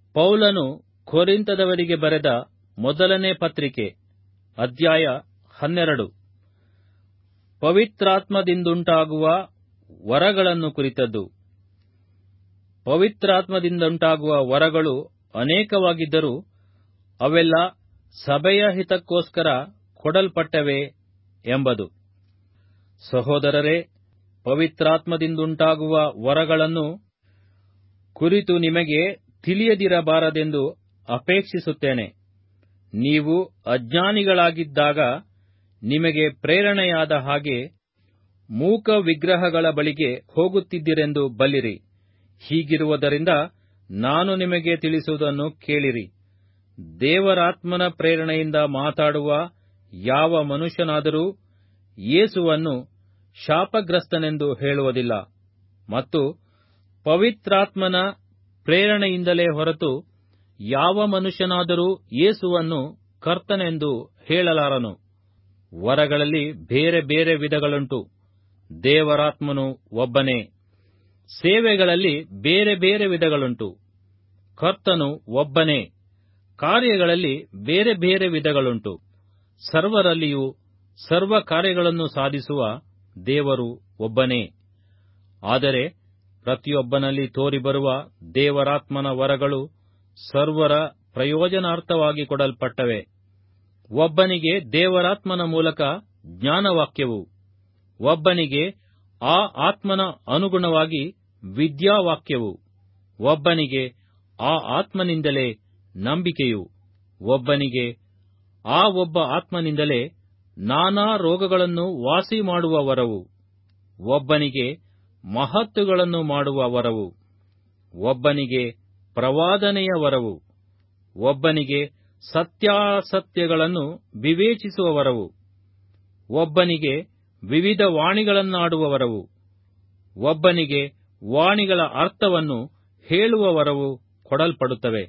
ಪೌಲನು ಕೊರಿಂಥದವರಿಗೆ ಬರೆದ ಮೊದಲನೇ ಪತ್ರಿಕೆ, ಅಧ್ಯಾಯ 12. ಪವಿತ್ರಾತ್ಮದಿಂದುಂಟಾಗುವ ವರಗಳನ್ನು ಕುರಿತದ್ದು. ಪವಿತ್ರಾತ್ಮದಿಂದುಂಟಾಗುವ ವರಗಳು ಅನೇಕವಾಗಿದ್ದರೂ ಅವೆಲ್ಲ ಸಭೆಯ ಹಿತಕ್ಕೋಸ್ಕರ ಕೊಡಲ್ಪಟ್ಟವೆ ಎಂಬುದು. ಸಹೋದರರೇ, ಪವಿತ್ರಾತ್ಮದಿಂದುಂಟಾಗುವ ವರಗಳನ್ನು ಕುರಿತು ನಿಮಗೆ ತಿಳಿಯದಿರಬಾರದೆಂದು ಅಪೇಕ್ಷಿಸುತ್ತೇನೆ. ನೀವು ಅಜ್ಞಾನಿಗಳಾಗಿದ್ದಾಗ ನಿಮಗೆ ಪ್ರೇರಣೆಯಾದ ಹಾಗೆ ಮೂಕ ವಿಗ್ರಹಗಳ ಬಳಿಗೆ ಹೋಗುತ್ತಿದ್ದಿರೆಂದು ಬಲ್ಲಿರಿ. ಹೀಗಿರುವುದರಿಂದ ನಾನು ನಿಮಗೆ ತಿಳಿಸುವುದನ್ನು ಕೇಳಿರಿ. ದೇವರಾತ್ಮನ ಪ್ರೇರಣೆಯಿಂದ ಮಾತಾಡುವ ಯಾವ ಮನುಷ್ಯನಾದರೂ ಯೇಸುವನ್ನು ಶಾಪಗ್ರಸ್ತನೆಂದು ಹೇಳುವುದಿಲ್ಲ, ಮತ್ತು ಪವಿತ್ರಾತ್ಮನ ಪ್ರೇರಣೆಯಿಂದಲೇ ಹೊರತು ಯಾವ ಮನುಷ್ಯನಾದರೂ ಯೇಸುವನ್ನು ಕರ್ತನೆಂದು ಹೇಳಲಾರನು. ವರಗಳಲ್ಲಿ ಬೇರೆ ಬೇರೆ ವಿಧಗಳುಂಟು, ದೇವರಾತ್ಮನು ಒಬ್ಬನೇ. ಸೇವೆಗಳಲ್ಲಿ ಬೇರೆ ಬೇರೆ ವಿಧಗಳುಂಟು, ಕರ್ತನು ಒಬ್ಬನೇ. ಕಾರ್ಯಗಳಲ್ಲಿ ಬೇರೆ ಬೇರೆ ವಿಧಗಳುಂಟು, ಸರ್ವರಲ್ಲಿಯೂ ಸರ್ವ ಕಾರ್ಯಗಳನ್ನು ಸಾಧಿಸುವ ದೇವರು ಒಬ್ಬನೇ. ಆದರೆ ಪ್ರತಿಯೊಬ್ಬನಲ್ಲಿ ತೋರಿಬರುವ ದೇವರಾತ್ಮನ ವರಗಳು ಸರ್ವರ ಪ್ರಯೋಜನಾರ್ಥವಾಗಿ ಕೊಡಲ್ಪಟ್ಟವೆ. ಒಬ್ಬನಿಗೆ ದೇವರಾತ್ಮನ ಮೂಲಕ ಜ್ಞಾನವಾಕ್ಯವು, ಒಬ್ಬನಿಗೆ ಆ ಆತ್ಮನ ಅನುಗುಣವಾಗಿ ವಿದ್ಯಾವಾಕ್ಯವು, ಒಬ್ಬನಿಗೆ ಆ ಆತ್ಮನಿಂದಲೇ ನಂಬಿಕೆಯು, ಒಬ್ಬನಿಗೆ ಆ ಒಬ್ಬ ಆತ್ಮನಿಂದಲೇ ನಾನಾ ರೋಗಗಳನ್ನು ವಾಸಿ ಮಾಡುವ ವರವು, ಒಬ್ಬನಿಗೆ ಮಹತ್ತುಗಳನ್ನು ಮಾಡುವ ವರವು, ಒಬ್ಬನಿಗೆ ಪ್ರವಾದನೆಯ ವರವು, ಒಬ್ಬನಿಗೆ ಸತ್ಯಾಸತ್ಯಗಳನ್ನು ವಿವೇಚಿಸುವ ವರವು, ಒಬ್ಬನಿಗೆ ವಿವಿಧ ವಾಣಿಗಳನ್ನಾಡುವ ವರವು, ಒಬ್ಬನಿಗೆ ವಾಣಿಗಳ ಅರ್ಥವನ್ನು ಹೇಳುವ ವರವು ಕೊಡಲ್ಪಡುತ್ತವೆ.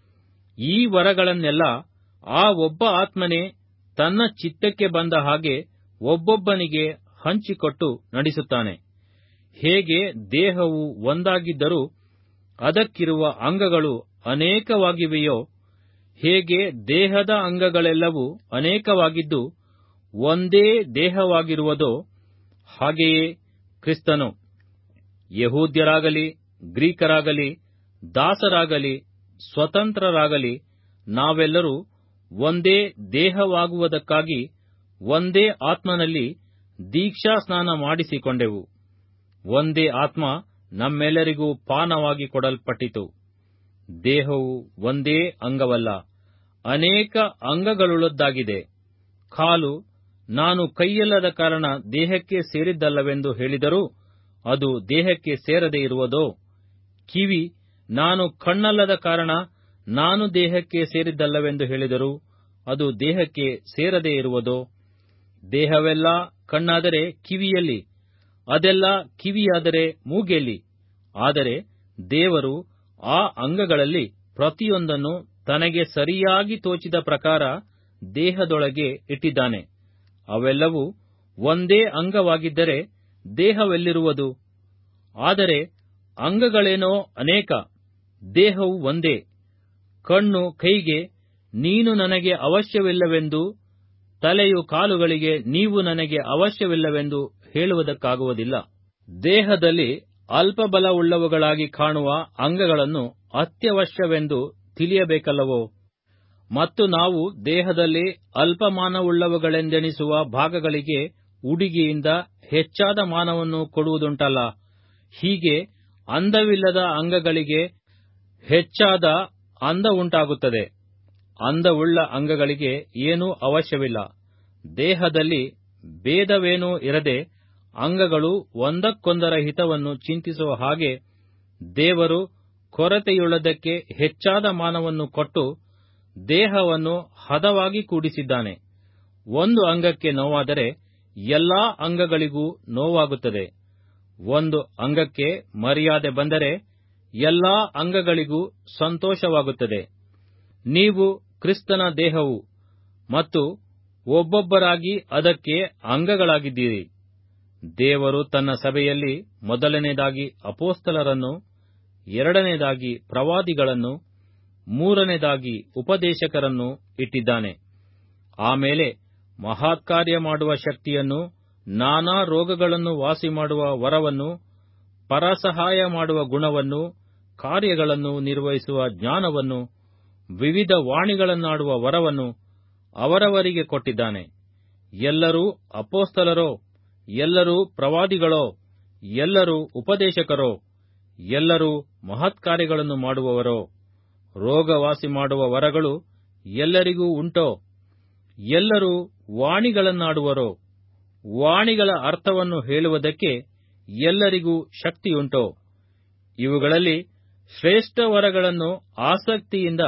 ಈ ವರಗಳನ್ನೆಲ್ಲ ಆ ಒಬ್ಬ ಆತ್ಮನೇ ತನ್ನ ಚಿತ್ತಕ್ಕೆ ಬಂದ ಹಾಗೆ ಒಬ್ಬೊಬ್ಬನಿಗೆ ಹಂಚಿಕೊಟ್ಟು ನಡೆಸುತ್ತಾನೆ. ಹೇಗೆ ದೇಹವು ಒಂದಾಗಿದ್ದರೂ ಅದಕ್ಕಿರುವ ಅಂಗಗಳು ಅನೇಕವಾಗಿವೆಯೋ, ಹೇಗೆ ದೇಹದ ಅಂಗಗಳೆಲ್ಲವೂ ಅನೇಕವಾಗಿದ್ದು ಒಂದೇ ದೇಹವಾಗಿರುವುದೋ, ಹಾಗೆಯೇ ಕ್ರಿಸ್ತನು. ಯಹೂದ್ಯರಾಗಲಿ ಗ್ರೀಕರಾಗಲಿ, ದಾಸರಾಗಲಿ ಸ್ವತಂತ್ರರಾಗಲಿ, ನಾವೆಲ್ಲರೂ ಒಂದೇ ದೇಹವಾಗುವುದಕ್ಕಾಗಿ ಒಂದೇ ಆತ್ಮನಲ್ಲಿ ದೀಕ್ಷಾ ಸ್ನಾನ ಮಾಡಿಸಿಕೊಂಡೆವು. ಒಂದೇ ಆತ್ಮ ನಮ್ಮೆಲ್ಲರಿಗೂ ಪಾನವಾಗಿ ಕೊಡಲ್ಪಟ್ಟಿತು. ದೇಹವು ಒಂದೇ ಅಂಗವಲ್ಲ, ಅನೇಕ ಅಂಗಗಳುಳ್ಳದ್ದಾಗಿದೆ. ಕಾಲು, ನಾನು ಕೈಯಲ್ಲದ ಕಾರಣ ದೇಹಕ್ಕೆ ಸೇರಿದ್ದಲ್ಲವೆಂದು ಹೇಳಿದರೂ ಅದು ದೇಹಕ್ಕೆ ಸೇರದೆ ಇರುವುದೋ? ಕಿವಿ, ನಾನು ಕಣ್ಣಲ್ಲದ ಕಾರಣ ನಾನು ದೇಹಕ್ಕೆ ಸೇರಿದ್ದಲ್ಲವೆಂದು ಹೇಳಿದರೂ ಅದು ದೇಹಕ್ಕೆ ಸೇರದೆ ಇರುವುದೋ? ದೇಹವೆಲ್ಲ ಕಣ್ಣಾದರೆ ಕಿವಿಯಲ್ಲಿ, ಅದೆಲ್ಲ ಕಿವಿಯಾದರೆ ಮೂಗೆಯಲ್ಲಿ. ಆದರೆ ದೇವರು ಆ ಅಂಗಗಳಲ್ಲಿ ಪ್ರತಿಯೊಂದನ್ನು ತನಗೆ ಸರಿಯಾಗಿ ತೋಚಿದ ಪ್ರಕಾರ ದೇಹದೊಳಗೆ ಇಟ್ಟಿದ್ದಾನೆ. ಅವೆಲ್ಲವೂ ಒಂದೇ ಅಂಗವಾಗಿದ್ದರೆ ದೇಹವೆಲ್ಲಿರುವುದು? ಆದರೆ ಅಂಗಗಳೇನೋ ಅನೇಕ, ದೇಹವು ಒಂದೇ. ಕಣ್ಣು ಕೈಗೆ, ನೀನು ನನಗೆ ಅವಶ್ಯವಿಲ್ಲವೆಂದು, ತಲೆಯು ಕಾಲುಗಳಿಗೆ, ನೀವು ನನಗೆ ಅವಶ್ಯವಿಲ್ಲವೆಂದು ಹೇಳುವುದಕ್ಕಾಗುವುದಿಲ್ಲ. ದೇಹದಲ್ಲಿ ಅಲ್ಪಬಲವುಳ್ಳವುಗಳಾಗಿ ಕಾಣುವ ಅಂಗಗಳನ್ನು ಅತ್ಯವಶ್ಯವೆಂದು ತಿಳಿಯಬೇಕಲ್ಲವೋ? ಮತ್ತು ನಾವು ದೇಹದಲ್ಲಿ ಅಲ್ಪಮಾನವುಳ್ಳವುಗಳೆಂದೆಣಿಸುವ ಭಾಗಗಳಿಗೆ ಉಡಿಗೆಯಿಂದ ಹೆಚ್ಚಾದ ಮಾನವನ್ನು ಕೊಡುವುದುಂಟಲ್ಲ. ಹೀಗೆ ಅಂದವಿಲ್ಲದ ಅಂಗಗಳಿಗೆ ಹೆಚ್ಚಾದ ಅಂದ ಉಂಟಾಗುತ್ತದೆ. ಅಂದವುಳ್ಳ ಅಂಗಗಳಿಗೆ ಏನೂ ಅವಶ್ಯವಿಲ್ಲ. ದೇಹದಲ್ಲಿ ಭೇದವೇನೂ ಇರದೆ ಅಂಗಗಳು ಒಂದಕ್ಕೊಂದರ ಹಿತವನ್ನು ಚಿಂತಿಸುವ ಹಾಗೆ ದೇವರು ಕೊರತೆಯುಳ್ಳದಕ್ಕೆ ಹೆಚ್ಚಾದ ಮಾನವನ್ನು ಕೊಟ್ಟು ದೇಹವನ್ನು ಹದವಾಗಿ ಕೂಡಿಸಿದ್ದಾನೆ. ಒಂದು ಅಂಗಕ್ಕೆ ನೋವಾದರೆ ಎಲ್ಲಾ ಅಂಗಗಳಿಗೂ ನೋವಾಗುತ್ತದೆ. ಒಂದು ಅಂಗಕ್ಕೆ ಮರ್ಯಾದೆ ಬಂದರೆ ಎಲ್ಲಾ ಅಂಗಗಳಿಗೂ ಸಂತೋಷವಾಗುತ್ತದೆ. ನೀವು ಕ್ರಿಸ್ತನ ದೇಹವು ಮತ್ತು ಒಬ್ಬೊಬ್ಬರಾಗಿ ಅದಕ್ಕೆ ಅಂಗಗಳಾಗಿದ್ದೀರಿ. ದೇವರು ತನ್ನ ಸಭೆಯಲ್ಲಿ ಮೊದಲನೇದಾಗಿ ಅಪೊಸ್ತಲರನ್ನು, ಎರಡನೇದಾಗಿ ಪ್ರವಾದಿಗಳನ್ನು, ಮೂರನೇದಾಗಿ ಉಪದೇಶಕರನ್ನು ಇಟ್ಟಿದ್ದಾನೆ. ಆಮೇಲೆ ಮಹತ್ಕಾರ್ಯ ಮಾಡುವ ಶಕ್ತಿಯನ್ನು, ನಾನಾ ರೋಗಗಳನ್ನು ವಾಸಿಮಾಡುವ ವರವನ್ನು, ಪರಸಹಾಯ ಮಾಡುವ ಗುಣವನ್ನು, ಕಾರ್ಯಗಳನ್ನು ನಿರ್ವಹಿಸುವ ಜ್ಞಾನವನ್ನು, ವಿವಿಧ ವಾಣಿಗಳನ್ನಾಡುವ ವರವನ್ನು ಅವರವರಿಗೆ ಕೊಟ್ಟಿದ್ದಾನೆ. ಎಲ್ಲರೂ ಅಪೊಸ್ತಲರೋ? ಎಲ್ಲರೂ ಪ್ರವಾದಿಗಳೋ? ಎಲ್ಲರೂ ಉಪದೇಶಕರೋ? ಎಲ್ಲರೂ ಮಹತ್ಕಾರ್ಯಗಳನ್ನು ಮಾಡುವವರೋ? ರೋಗವಾಸಿ ಮಾಡುವ ವರಗಳು ಎಲ್ಲರಿಗೂ ಉಂಟೋ? ಎಲ್ಲರೂ ವಾಣಿಗಳನ್ನಾಡುವರೋ? ವಾಣಿಗಳ ಅರ್ಥವನ್ನು ಹೇಳುವುದಕ್ಕೆ ಎಲ್ಲರಿಗೂ ಶಕ್ತಿಯುಂಟೋ? ಇವುಗಳಲ್ಲಿ ಶ್ರೇಷ್ಠ ವರಗಳನ್ನು ಆಸಕ್ತಿಯಿಂದ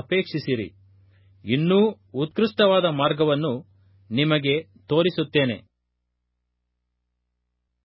ಅಪೇಕ್ಷಿಸಿರಿ. ಇನ್ನೂ ಉತ್ಕೃಷ್ಟವಾದ ಮಾರ್ಗವನ್ನು ನಿಮಗೆ ತೋರಿಸುತ್ತೇನೆ.